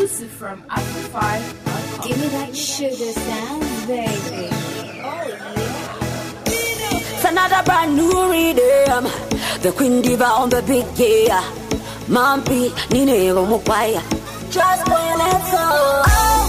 Exclusive from Afro5. Give me that sugar sound, baby. Oh, yeah. It's another brand new rhythm. The Queen Diva on the big gear. Mampi, Nine Mukwaya. Just when it's all. Oh,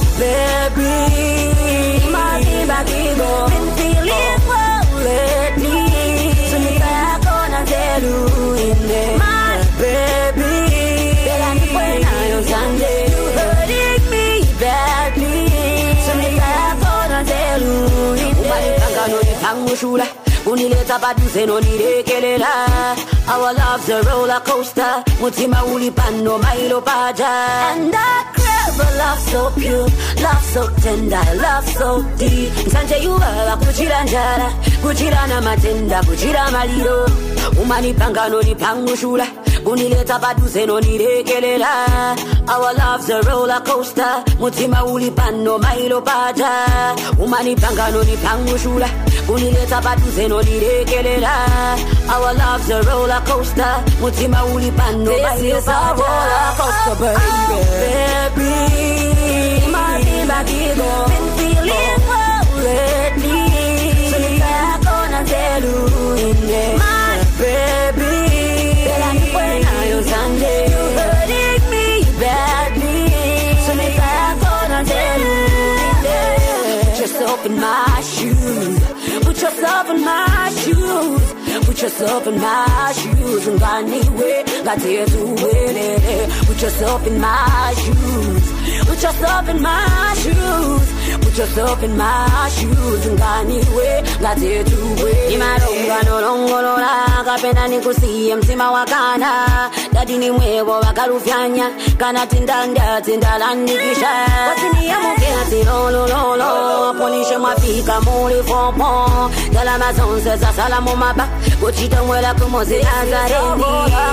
baby. My diva, diva. Been feeling well lately. So I'm gonna tell you in there. My baby. That I'm when I was Sunday. You hurting me badly. So I'm gonna tell you in there. Unileta baduze no nirekelela. Our love's a roller coaster. Mutima ulipano mailo paja. And I crave a love so pure, love so tender, love so deep. Nsanje yuwa kuchira njara, kuchira na matenda, kuchira maliro. Umani panga no nipangushula. Unileta baduze no nirekelela. Our love's a roller coaster. Mutima ulipano mailo paja. Umani panga no nipangushula. Unileta baduze no nirekelela. Our love's a roller coaster. Mutima ulipano mailo paja. Roller coaster, baby. Baby, my diva, diva. Been feeling well lately. So I'm gonna tell you in there. My baby. When I was Sunday, you hurting me badly. So I'm gonna tell you, put yourself in my shoes. Put yourself in my shoes. Put yourself in my shoes. And got anywhere, got here to win it. Put yourself in my shoes. Put yourself in my shoes. Put yourself in my shoes. And got anywhere, got here to win it. Imaronga no longo no la. Kapena nikusiye mtima wakana. Dadi ni mwego wakarufyanya. Kana tindanda tindalandikisha. Watini ya muketi lolo lolo. Ponishe mafika muli fompo. Yala mazonse za salamu maba. Kuchita mwela kumozi azareni.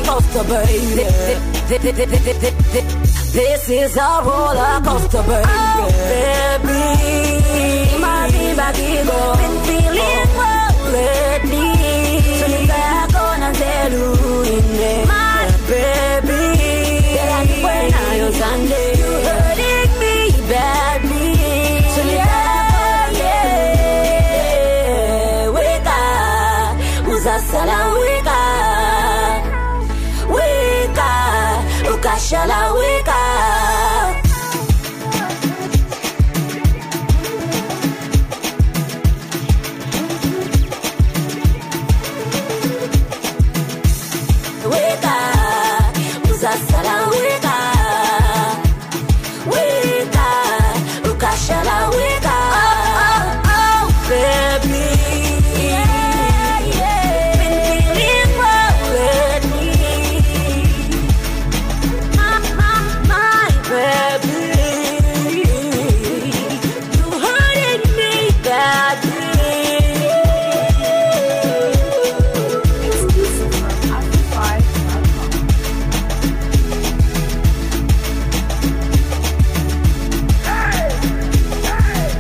This is a roller coaster, baby. Oh, baby. My diva, diva. Been feeling well lately. So I'm gonna tell you in there. My baby. That when I was Sunday, you hurting me badly. So yeah. Wake up. Uzasala wake up. Wake up. Ukashala wake up.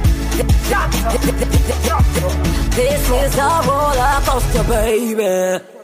This is a roller coaster, baby.